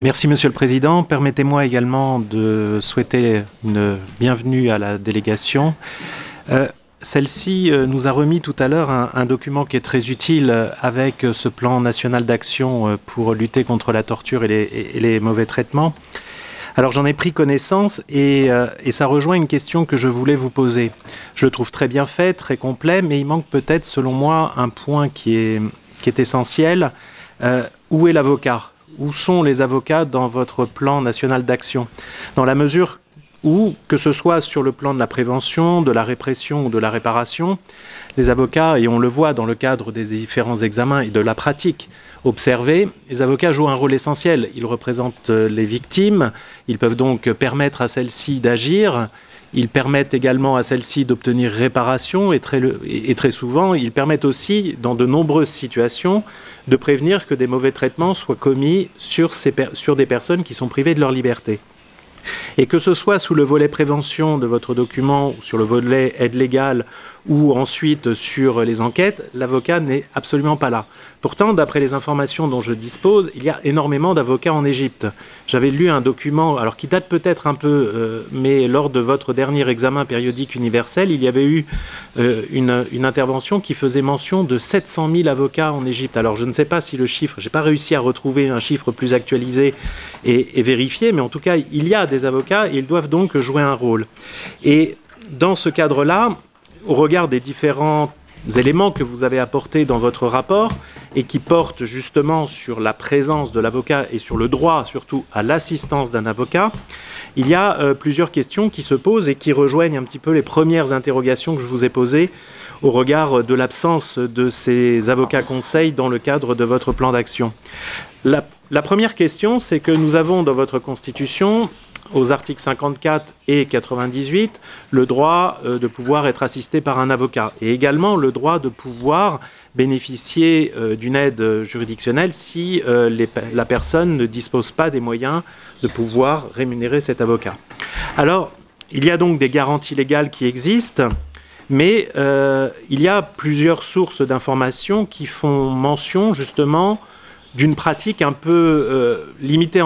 Merci Monsieur le Président. Permettez-moi également de souhaiter une bienvenue à la délégation. Celle-ci nous a remis tout à l'heure un document qui est très utile avec ce plan national d'action pour lutter contre la torture et les mauvais traitements. Alors j'en ai pris connaissance et ça rejoint une question que je voulais vous poser. Je le trouve très bien fait, très complet, mais il manque peut-être selon moi un point qui est essentiel. Où est l'avocat ? Où sont les avocats dans votre plan national d'action? Dans la mesure où, que ce soit sur le plan de la prévention, de la répression ou de la réparation, les avocats, et on le voit dans le cadre des différents examens et de la pratique observée, les avocats jouent un rôle essentiel. Ils représentent les victimes, ils peuvent donc permettre à celles-ci d'agir, ils permettent également à celles-ci d'obtenir réparation et très souvent, ils permettent aussi, dans de nombreuses situations, de prévenir que des mauvais traitements soient commis sur des personnes qui sont privées de leur liberté. Et que ce soit sous le volet prévention de votre document, ou sur le volet aide légale, ou ensuite sur les enquêtes, l'avocat n'est absolument pas là. Pourtant, d'après les informations dont je dispose, il y a énormément d'avocats en Égypte. J'avais lu un document, alors qui date peut-être un peu, mais lors de votre dernier examen périodique universel, il y avait eu une intervention qui faisait mention de 700 000 avocats en Égypte. Alors je ne sais pas si le chiffre, je n'ai pas réussi à retrouver un chiffre plus actualisé et vérifié, mais en tout cas, il y a des avocats et ils doivent donc jouer un rôle. Et dans ce cadre-là, au regard des différents éléments que vous avez apportés dans votre rapport et qui portent justement sur la présence de l'avocat et sur le droit surtout à l'assistance d'un avocat, il y a plusieurs questions qui se posent et qui rejoignent un petit peu les premières interrogations que je vous ai posées au regard de l'absence de ces avocats conseils dans le cadre de votre plan d'action. La première question, c'est que nous avons dans votre Constitution, aux articles 54 et 98, le droit de pouvoir être assisté par un avocat et également le droit de pouvoir bénéficier d'une aide juridictionnelle si la personne ne dispose pas des moyens de pouvoir rémunérer cet avocat. Alors, il y a donc des garanties légales qui existent, mais il y a plusieurs sources d'informations qui font mention justement d'une pratique un peu limitée en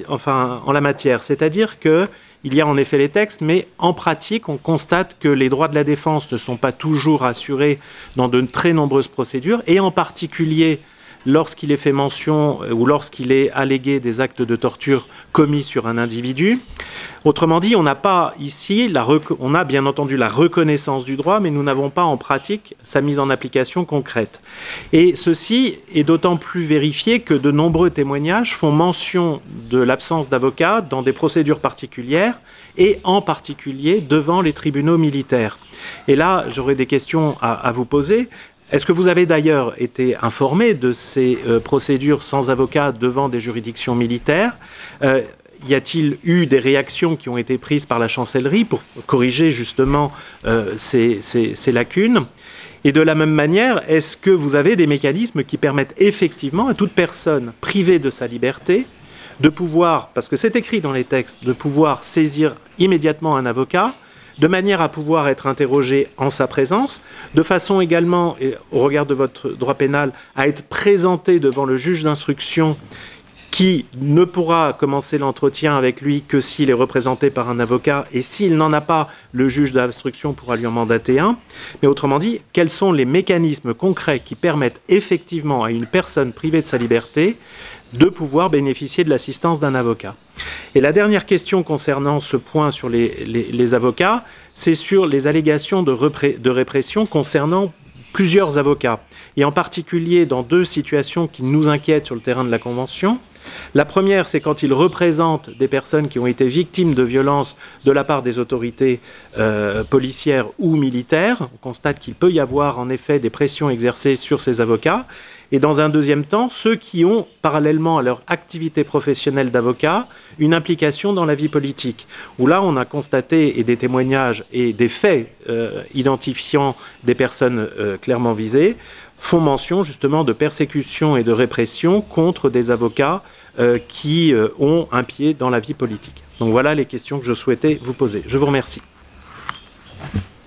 la matière. C'est-à-dire qu'il y a en effet les textes, mais en pratique, on constate que les droits de la défense ne sont pas toujours assurés dans de très nombreuses procédures, et en particulier lorsqu'il est fait mention ou lorsqu'il est allégué des actes de torture commis sur un individu. Autrement dit, on n'a pas ici, on a bien entendu la reconnaissance du droit, mais nous n'avons pas en pratique sa mise en application concrète. Et ceci est d'autant plus vérifié que de nombreux témoignages font mention de l'absence d'avocats dans des procédures particulières et en particulier devant les tribunaux militaires. Et là, j'aurais des questions à vous poser. Est-ce que vous avez d'ailleurs été informé de ces procédures sans avocat devant des juridictions militaires ? Y a-t-il eu des réactions qui ont été prises par la chancellerie pour corriger justement ces lacunes? Et de la même manière, est-ce que vous avez des mécanismes qui permettent effectivement à toute personne privée de sa liberté de pouvoir, parce que c'est écrit dans les textes, de pouvoir saisir immédiatement un avocat, de manière à pouvoir être interrogé en sa présence, de façon également, au regard de votre droit pénal, à être présenté devant le juge d'instruction qui ne pourra commencer l'entretien avec lui que s'il est représenté par un avocat, et s'il n'en a pas, le juge d'instruction pourra lui en mandater un. Mais autrement dit, quels sont les mécanismes concrets qui permettent effectivement à une personne privée de sa liberté de pouvoir bénéficier de l'assistance d'un avocat? Et la dernière question concernant ce point sur les avocats, c'est sur les allégations de répression concernant plusieurs avocats, et en particulier dans deux situations qui nous inquiètent sur le terrain de la Convention. La première, c'est quand ils représentent des personnes qui ont été victimes de violences de la part des autorités policières ou militaires. On constate qu'il peut y avoir en effet des pressions exercées sur ces avocats. Et dans un deuxième temps, ceux qui ont, parallèlement à leur activité professionnelle d'avocat, une implication dans la vie politique. Où là, on a constaté, et des témoignages et des faits identifiant des personnes clairement visées, font mention justement de persécution et de répression contre des avocats qui ont un pied dans la vie politique. Donc voilà les questions que je souhaitais vous poser. Je vous remercie.